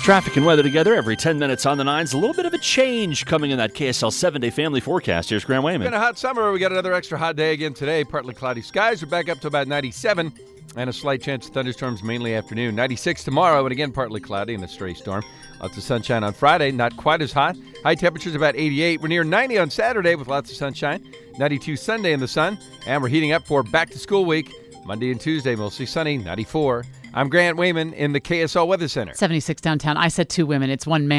Traffic and weather together every 10 minutes on the nines. A little bit of a change coming in that KSL 7-day family forecast. Here's Grant Wayman. It's been a hot summer. We got another extra hot day again today. Partly cloudy skies. We're back up to about 97 and a slight chance of thunderstorms mainly afternoon. 96 tomorrow and again partly cloudy and a stray storm. Lots of sunshine on Friday. Not quite as hot. High temperatures about 88. We're near 90 on Saturday with lots of sunshine. 92 Sunday in the sun. And we're heating up for back to school week. Monday and Tuesday mostly sunny. 94. I'm Grant Wayman in the KSL Weather Center. 76 downtown. I said two women. It's one man.